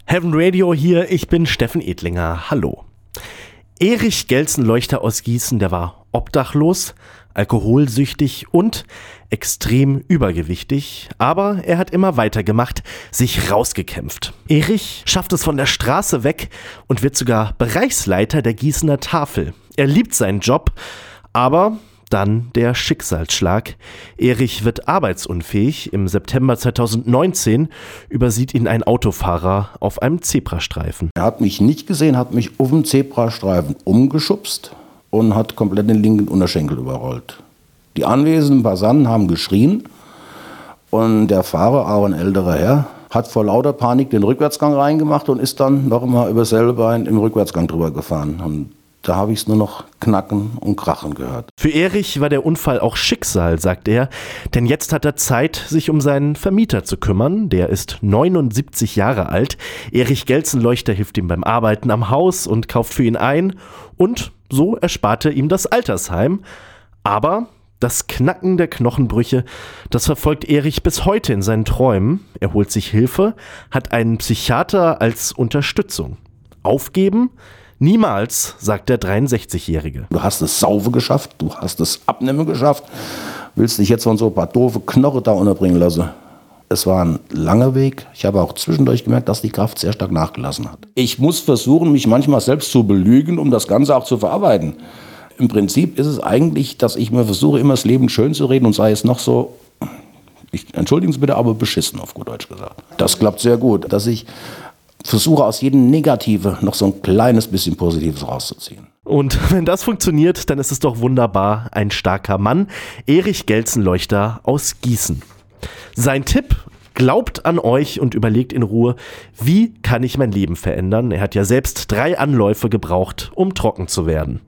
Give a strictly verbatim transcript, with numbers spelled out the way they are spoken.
Heaven Radio hier, ich bin Steffen Edlinger, hallo. Erich Gelsenleuchter aus Gießen, der war obdachlos, alkoholsüchtig und extrem übergewichtig, aber er hat immer weitergemacht, sich rausgekämpft. Erich schafft es von der Straße weg und wird sogar Bereichsleiter der Gießener Tafel. Er liebt seinen Job, aber dann der Schicksalsschlag. Erich wird arbeitsunfähig. Im September zweitausendneunzehn übersieht ihn ein Autofahrer auf einem Zebrastreifen. Er hat mich nicht gesehen, hat mich auf dem Zebrastreifen umgeschubst und hat komplett den linken Unterschenkel überrollt. Die anwesenden Passanten haben geschrien und der Fahrer, auch ein älterer Herr, hat vor lauter Panik den Rückwärtsgang reingemacht und ist dann noch einmal über selbe Bein im Rückwärtsgang drüber gefahren. Und da habe ich es nur noch knacken und krachen gehört. Für Erich war der Unfall auch Schicksal, sagt er, denn jetzt hat er Zeit, sich um seinen Vermieter zu kümmern. Der ist neunundsiebzig Jahre alt. Erich Gelsenleuchter hilft ihm beim Arbeiten am Haus und kauft für ihn ein. Und so erspart er ihm das Altersheim. Aber das Knacken der Knochenbrüche, das verfolgt Erich bis heute in seinen Träumen. Er holt sich Hilfe, hat einen Psychiater als Unterstützung. Aufgeben? Niemals, sagt der dreiundsechzigjährige. Du hast es Saufe geschafft, du hast es Abnehmen geschafft, willst dich jetzt von so ein paar doofe Knochen da unterbringen lassen. Es war ein langer Weg. Ich habe auch zwischendurch gemerkt, dass die Kraft sehr stark nachgelassen hat. Ich muss versuchen, mich manchmal selbst zu belügen, um das Ganze auch zu verarbeiten. Im Prinzip ist es eigentlich, dass ich mir versuche, immer das Leben schön zu reden und sei es noch so, ich, entschuldigen Sie bitte, aber beschissen, auf gut Deutsch gesagt. Das klappt sehr gut, dass ich versuche aus jedem Negative noch so ein kleines bisschen Positives rauszuziehen. Und wenn das funktioniert, dann ist es doch wunderbar. Ein starker Mann, Erich Gelsenleuchter aus Gießen. Sein Tipp: Glaubt an euch und überlegt in Ruhe, wie kann ich mein Leben verändern? Er hat ja selbst drei Anläufe gebraucht, um trocken zu werden.